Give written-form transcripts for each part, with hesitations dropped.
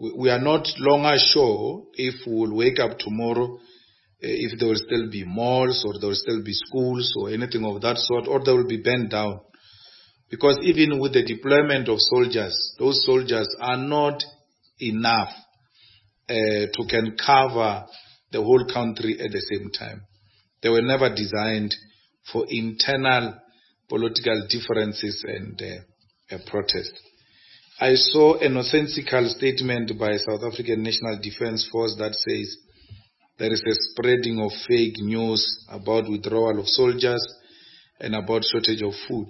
We are not longer sure if we will wake up tomorrow, if there will still be malls or there will still be schools or anything of that sort, or they will be burned down. Because even with the deployment of soldiers, those soldiers are not enough to can cover the whole country at the same time. They were never designed for internal political differences and protest. I saw a nonsensical statement by South African National Defence Force that says there is a spreading of fake news about withdrawal of soldiers and about shortage of food.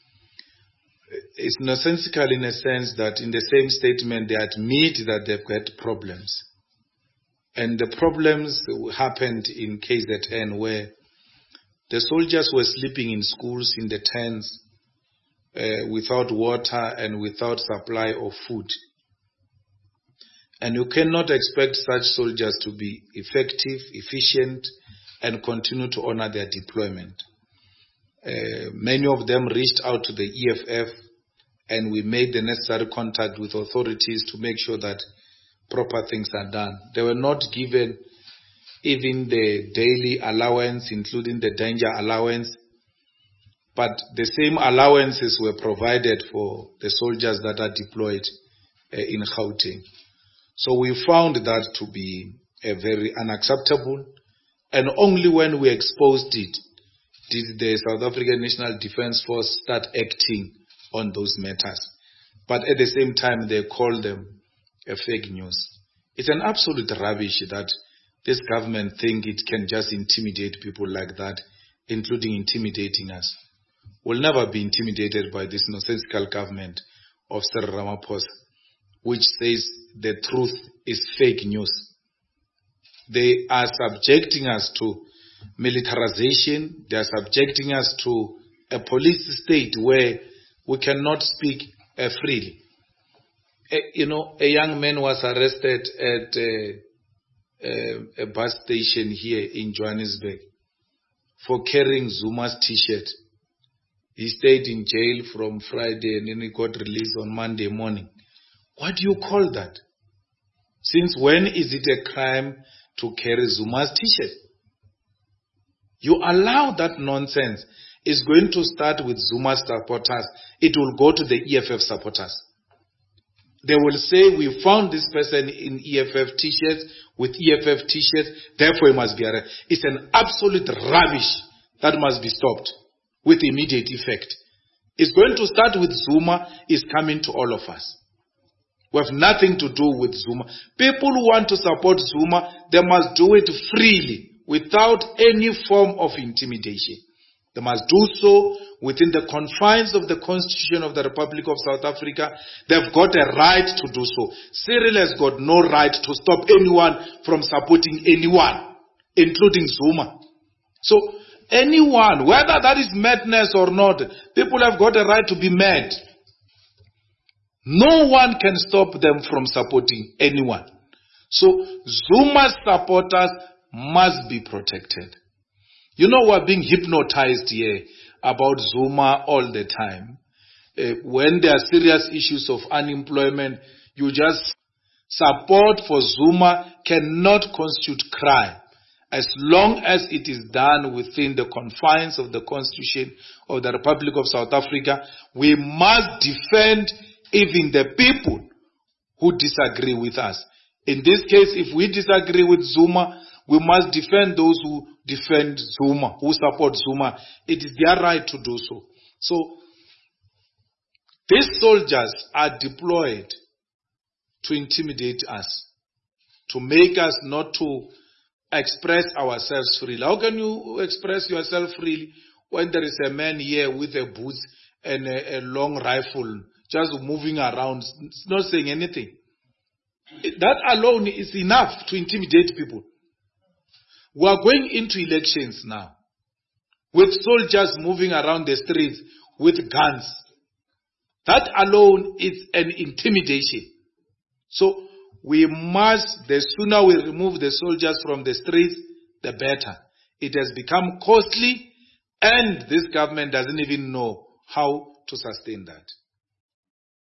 It's nonsensical in a sense that in the same statement they admit that they've got problems. And the problems happened in KZN, where the soldiers were sleeping in schools in the tents without water and without supply of food. And you cannot expect such soldiers to be effective, efficient, and continue to honor their deployment. Many of them reached out to the EFF, and we made the necessary contact with authorities to make sure that proper things are done. They were not given even the daily allowance, including the danger allowance, but the same allowances were provided for the soldiers that are deployed in Gauteng. So we found that to be very unacceptable, and only when we exposed it did the South African National Defence Force start acting on those matters. But at the same time, they call them fake news. It's an absolute rubbish that this government think it can just intimidate people like that, including intimidating us. We'll never be intimidated by this nonsensical government of Cyril Ramaphosa, which says the truth is fake news. They are subjecting us to militarization. They are subjecting us to a police state where we cannot speak freely. A young man was arrested at a bus station here in Johannesburg for carrying Zuma's t-shirt. He stayed in jail from Friday and then he got released on Monday morning. What do you call that? Since when is it a crime to carry Zuma's t-shirt? You allow that nonsense. It's going to start with Zuma's supporters. It will go to the EFF supporters. They will say, we found this person in EFF t-shirts, with EFF t-shirts, therefore he must be arrested. It's an absolute rubbish that must be stopped with immediate effect. It's going to start with Zuma, it's coming to all of us. We have nothing to do with Zuma. People who want to support Zuma, they must do it freely, without any form of intimidation. They must do so within the confines of the Constitution of the Republic of South Africa. They've got a right to do so. Cyril has got no right to stop anyone from supporting anyone, including Zuma. So anyone, whether that is madness or not, people have got a right to be mad. No one can stop them from supporting anyone. So Zuma's supporters must be protected. You know, we're being hypnotized here about Zuma all the time. When there are serious issues of unemployment, you just support for Zuma cannot constitute crime. As long as it is done within the confines of the Constitution of the Republic of South Africa, we must defend even the people who disagree with us. In this case, if we disagree with Zuma, we must defend those who defend Zuma, who support Zuma. It is their right to do so. So, these soldiers are deployed to intimidate us, to make us not to express ourselves freely. How can you express yourself freely when there is a man here with a boots and a long rifle just moving around, not saying anything? That alone is enough to intimidate people. We are going into elections now with soldiers moving around the streets with guns. That alone is an intimidation. So we must, the sooner we remove the soldiers from the streets, the better. It has become costly, and this government doesn't even know how to sustain that.